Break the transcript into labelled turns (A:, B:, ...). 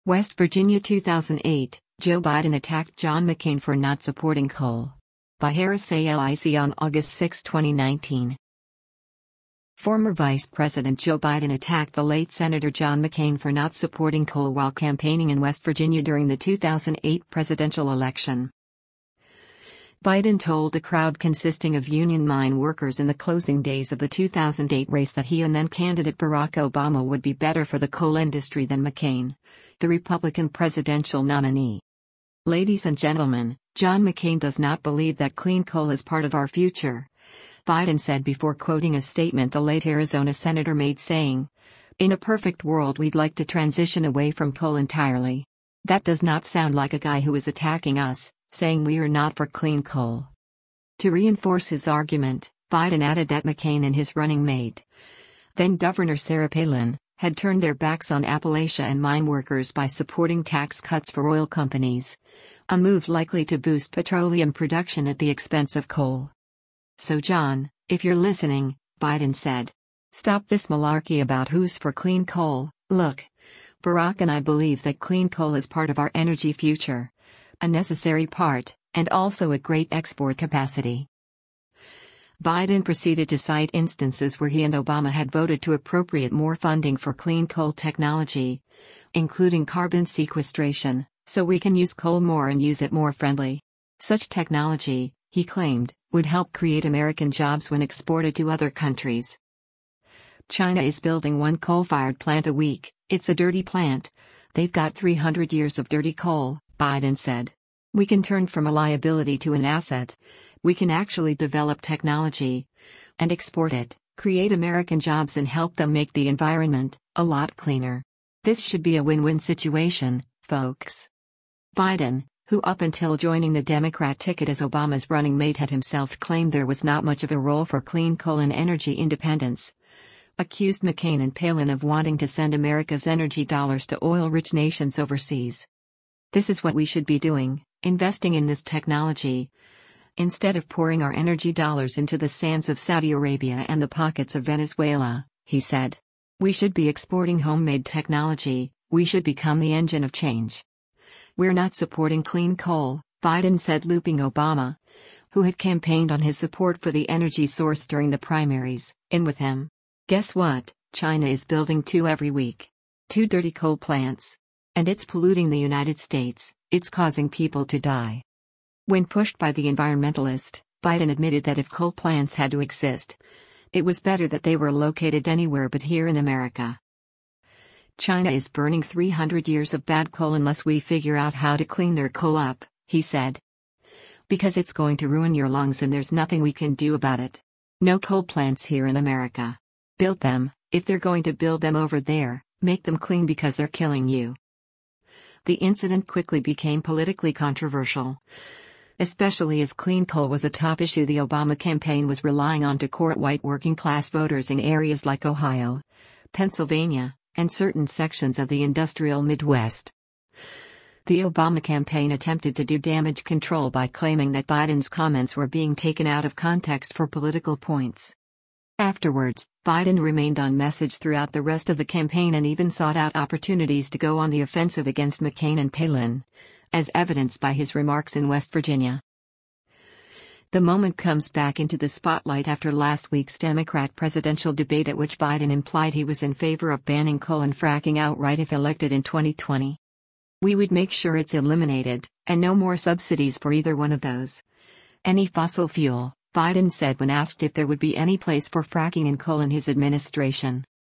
A: West Virginia 2008, Joe Biden attacked John McCain for not supporting coal. By Harris A.L.I.C. on August 6, 2019. Former Vice President Joe Biden attacked the late Senator John McCain for not supporting coal while campaigning in West Virginia during the 2008 presidential election. Biden told a crowd consisting of union mine workers in the closing days of the 2008 race that he and then candidate Barack Obama would be better for the coal industry than McCain, the Republican presidential nominee. Ladies and gentlemen, John McCain does not believe that clean coal is part of our future, Biden said before quoting a statement the late Arizona senator made saying, "In a perfect world we'd like to transition away from coal entirely. That does not sound like a guy who is attacking us, saying we are not for clean coal." To reinforce his argument, Biden added that McCain and his running mate, then Governor Sarah Palin, had turned their backs on Appalachia and mine workers by supporting tax cuts for oil companies, a move likely to boost petroleum production at the expense of coal. "So John, if you're listening," Biden said, "stop this malarkey about who's for clean coal. Look, Barack and I believe that clean coal is part of our energy future, a necessary part, and also a great export capacity." Biden proceeded to cite instances where he and Obama had voted to appropriate more funding for clean coal technology, including carbon sequestration, so we can use coal more and use it more friendly. Such technology, he claimed, would help create American jobs when exported to other countries. "China is building one coal-fired plant a week. It's a dirty plant. They've got 300 years of dirty coal," Biden said. "We can turn from a liability to an asset. We can actually develop technology and export it, create American jobs and help them make the environment a lot cleaner. This should be a win-win situation, folks." Biden, who up until joining the Democrat ticket as Obama's running mate had himself claimed there was not much of a role for clean coal and energy independence, accused McCain and Palin of wanting to send America's energy dollars to oil-rich nations overseas. "This is what we should be doing, investing in this technology, instead of pouring our energy dollars into the sands of Saudi Arabia and the pockets of Venezuela," he said. "We should be exporting homemade technology. We should become the engine of change. We're not supporting clean coal," Biden said, looping Obama, who had campaigned on his support for the energy source during the primaries, in with him. "Guess what? China is building 2 every week. 2 dirty coal plants. And it's polluting the United States, it's causing people to die." When pushed by the environmentalist, Biden admitted that if coal plants had to exist, it was better that they were located anywhere but here in America. "China is burning 300 years of bad coal unless we figure out how to clean their coal up," he said. "Because it's going to ruin your lungs and there's nothing we can do about it. No coal plants here in America. Build them, if they're going to build them over there, make them clean because they're killing you." The incident quickly became politically controversial, especially as clean coal was a top issue the Obama campaign was relying on to court white working-class voters in areas like Ohio, Pennsylvania, and certain sections of the industrial Midwest. The Obama campaign attempted to do damage control by claiming that Biden's comments were being taken out of context for political points. Afterwards, Biden remained on message throughout the rest of the campaign and even sought out opportunities to go on the offensive against McCain and Palin, as evidenced by his remarks in West Virginia. The moment comes back into the spotlight after last week's Democrat presidential debate at which Biden implied he was in favor of banning coal and fracking outright if elected in 2020. "We would make sure it's eliminated, and no more subsidies for either one of those. Any fossil fuel," Biden said when asked if there would be any place for fracking in coal in his administration.